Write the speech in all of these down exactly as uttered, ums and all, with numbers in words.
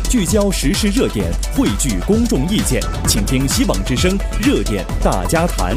聚焦时事热点，汇聚公众意见，请听希望之声热点大家谈。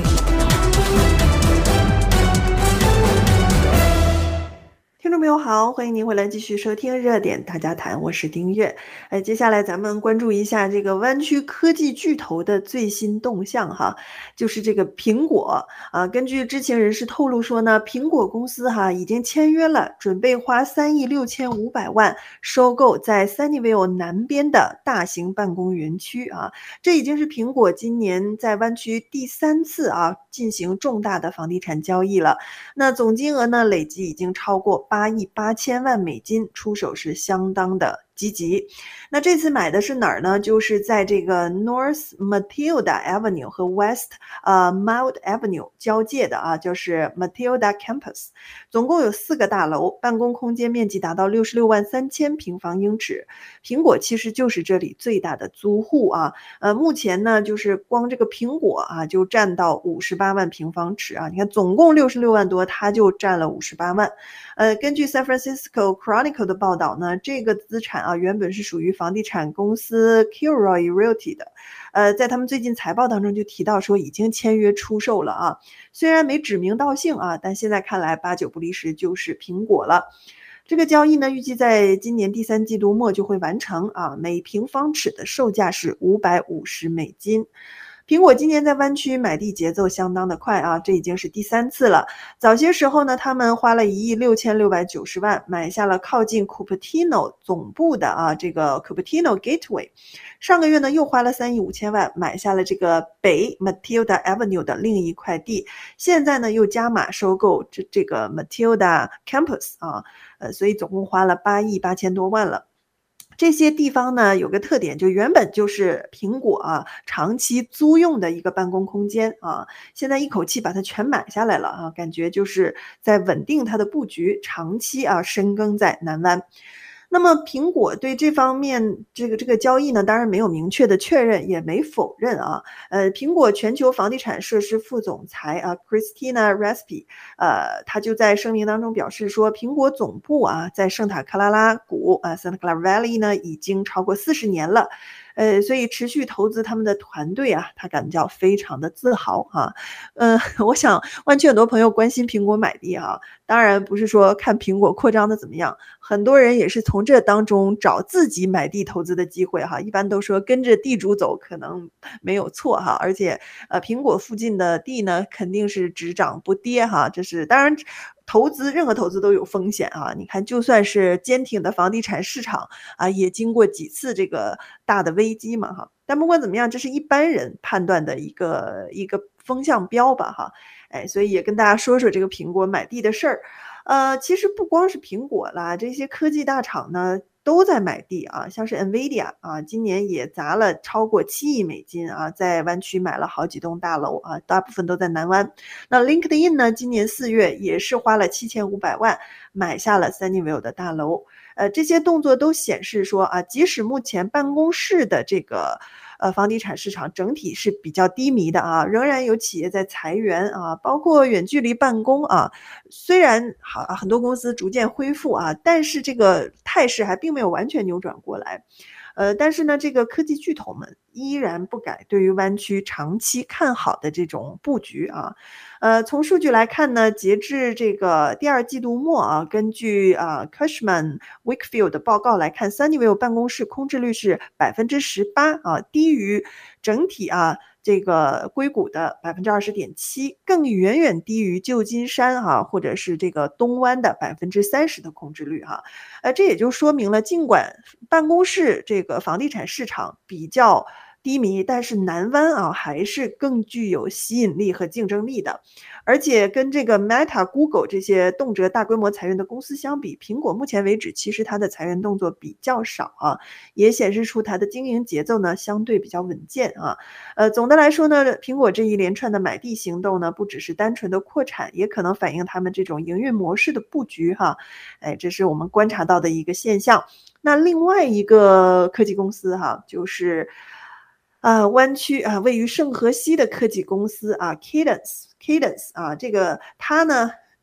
听众朋友好，欢迎您回来继续收听热点大家谈，我是丁月。哎，接下来咱们关注一下这个湾区科技巨头的最新动向哈，就是这个苹果啊。根据知情人士透露说呢，苹果公司哈已经签约了，准备花三亿六千五百万收购在 Sunnyvale 南边的大型办公园区啊。这已经是苹果今年在湾区第三次啊进行重大的房地产交易了。那总金额呢，累计已经超过八亿八千万美金，出手是相当的积极。那这次买的是哪儿呢？就是在这个 North Matilda Avenue 和 West 呃 Mild Avenue 交界的啊，就是 Matilda Campus， 总共有四个大楼，办公空间面积达到六十六万三千平方英尺。苹果其实就是这里最大的租户啊，呃，目前呢，就是光这个苹果啊，就占到五十八万平方尺啊。你看，总共六十六万多，它就占了五十八万。呃，根据 San Francisco Chronicle 的报道呢，这个资产啊，原本是属于房地产公司 Kilroy Realty 的，呃，在他们最近财报当中就提到说已经签约出售了啊。虽然没指名道姓啊，但现在看来八九不离十就是苹果了。这个交易呢，预计在今年第三季度末就会完成啊，每平方尺的售价是五百五十美金。苹果今年在湾区买地节奏相当的快啊，这已经是第三次了。早些时候呢，他们花了一亿六千六百九十万买下了靠近 Cupertino 总部的啊这个 Cupertino Gateway。上个月呢，又花了三亿五千万买下了这个北 Matilda Avenue 的另一块地。现在呢，又加码收购这这个 Matilda Campus 啊，呃，所以总共花了八亿八千多万了。这些地方呢有个特点，就原本就是苹果啊长期租用的一个办公空间啊，现在一口气把它全买下来了啊，感觉就是在稳定它的布局，长期啊深耕在南湾。那么苹果对这方面这个这个交易呢，当然没有明确的确认，也没否认啊。呃，苹果全球房地产设施副总裁啊 Christina Raspi， 呃，他就在声明当中表示说，苹果总部啊在圣塔克拉拉谷啊 Santa Clara Valley 呢已经超过四十年了。呃，所以持续投资他们的团队啊，他感到非常的自豪啊。呃，我想湾区很多朋友关心苹果买地啊，当然不是说看苹果扩张的怎么样，很多人也是从这当中找自己买地投资的机会哈。一般都说跟着地主走可能没有错哈，而且呃苹果附近的地呢肯定是只涨不跌哈，这是当然。投资任何投资都有风险啊！你看，就算是坚挺的房地产市场啊，也经过几次这个大的危机嘛哈。但不管怎么样，这是一般人判断的一个一个风向标吧哈。哎，所以也跟大家说说这个苹果买地的事儿。呃，其实不光是苹果啦，这些科技大厂呢都在买地啊，像是 Nvidia 啊，今年也砸了超过七亿美金啊，在湾区买了好几栋大楼啊，大部分都在南湾。那 LinkedIn 呢，今年四月也是花了七千五百万买下了 Sunnyvale 的大楼。呃，这些动作都显示说啊，即使目前办公室的这个呃房地产市场整体是比较低迷的啊，仍然有企业在裁员啊，包括远距离办公啊。虽然好很多公司逐渐恢复啊，但是这个态势还并没有完全扭转过来。呃，但是呢，这个科技巨头们依然不改对于湾区长期看好的这种布局啊。呃，从数据来看呢，截至这个第二季度末啊，根据啊 Cushman Wakefield 的报告来看 ，Sunnyvale 办公室空置率是百分之十八啊，低于整体啊这个硅谷的百分之二十点七，更远远低于旧金山啊或者是这个东湾的百分之三十的空置率哈、啊。呃，这也就说明了，尽管办公室这个房地产市场比较低迷，但是南湾啊还是更具有吸引力和竞争力的。而且跟这个 Meta、Google 这些动辄大规模裁员的公司相比，苹果目前为止其实它的裁员动作比较少啊，也显示出它的经营节奏呢相对比较稳健啊。呃，总的来说呢，苹果这一连串的买地行动呢，不只是单纯的扩产，也可能反映他们这种营运模式的布局哈。哎，这是我们观察到的一个现象。那另外一个科技公司哈，就是啊，湾区啊，位于圣荷西的科技公司啊 ，Cadence，Cadence 啊，这个它呢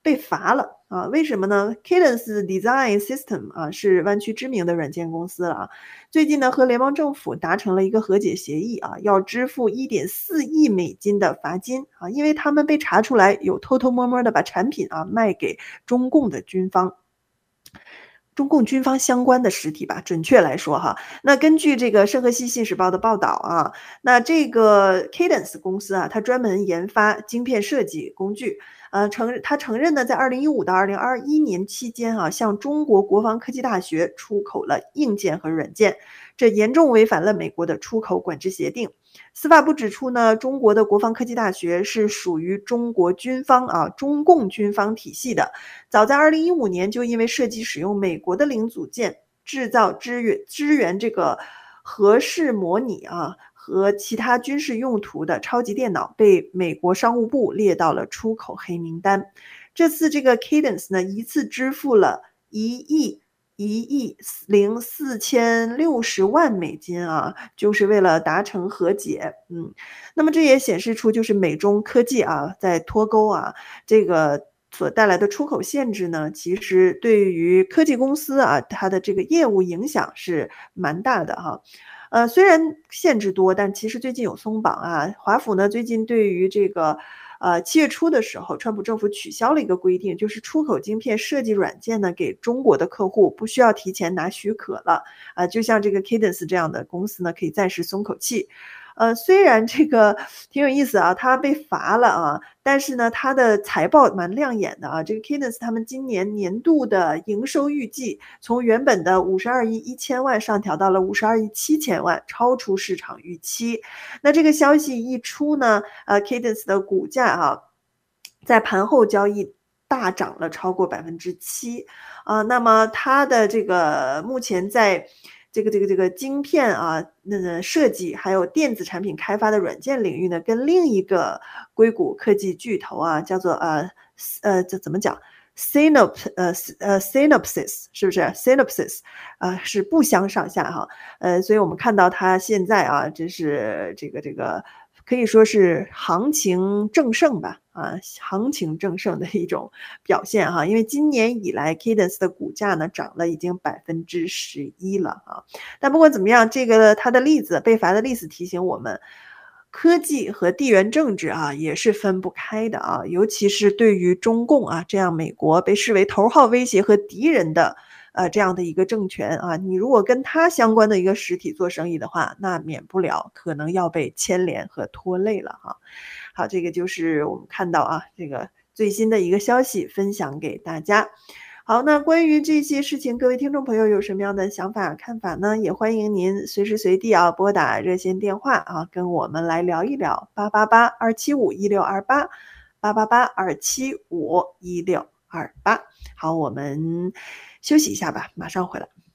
被罚了啊。为什么呢？ Cadence Design System 啊是湾区知名的软件公司了啊。最近呢和联邦政府达成了一个和解协议啊，要支付一点四亿美金的罚金啊，因为他们被查出来有偷偷摸摸的把产品啊卖给中共的军方。中共军方相关的实体吧，准确来说哈。那根据这个圣荷西信使报的报道啊，那这个 Cadence 公司啊，它专门研发晶片设计工具，呃，承他承认呢，在二零一五到二零二一年期间啊，向中国国防科技大学出口了硬件和软件，这严重违反了美国的出口管制协定。司法部指出呢，中国的国防科技大学是属于中国军方啊，中共军方体系的。早在二零一五年就因为涉及使用美国的零组件制造支援支援这个核试模拟啊和其他军事用途的超级电脑，被美国商务部列到了出口黑名单。这次这个 Cadence 呢，一次支付了一亿。一亿零四千六十万美金啊，就是为了达成和解。嗯，那么这也显示出就是美中科技啊在脱钩啊，这个所带来的出口限制呢，其实对于科技公司啊它的这个业务影响是蛮大的哈。呃，虽然限制多，但其实最近有松绑啊。华府呢最近对于这个。呃，七月初的时候，川普政府取消了一个规定，就是出口晶片设计软件呢，给中国的客户不需要提前拿许可了。啊、呃，就像这个 Cadence 这样的公司呢，可以暂时松口气。呃，虽然这个挺有意思啊，他被罚了啊，但是呢，他的财报蛮亮眼的啊。这个 Cadence 他们今年年度的营收预计从原本的五十二亿一千万上调到了五十二亿七千万，超出市场预期。那这个消息一出呢，呃 ，Cadence 的股价啊，在盘后交易大涨了超过百分之七啊。那么它的这个目前在这个这个这个晶片啊，那个设计还有电子产品开发的软件领域呢，跟另一个硅谷科技巨头啊，叫做呃呃这怎么讲 ？Synop 呃呃 Synopsys 是不是 Synopsys 啊、呃、是不相上下哈。呃，所以我们看到它现在啊，真是这个这个可以说是行情正盛吧，啊，行情正盛的一种表现哈。因为今年以来 Cadence 的股价呢涨了已经百分之十一了啊。但不管怎么样，这个它的例子被罚的例子提醒我们。科技和地缘政治啊也是分不开的啊，尤其是对于中共啊这样美国被视为头号威胁和敌人的呃这样的一个政权啊，你如果跟它相关的一个实体做生意的话，那免不了可能要被牵连和拖累了哈。好，这个就是我们看到啊这个最新的一个消息分享给大家。好，那关于这些事情，各位听众朋友有什么样的想法看法呢？也欢迎您随时随地啊拨打热线电话啊，跟我们来聊一聊八八八二七五一六二八八八八二七五一六二八。好，我们休息一下吧，马上回来。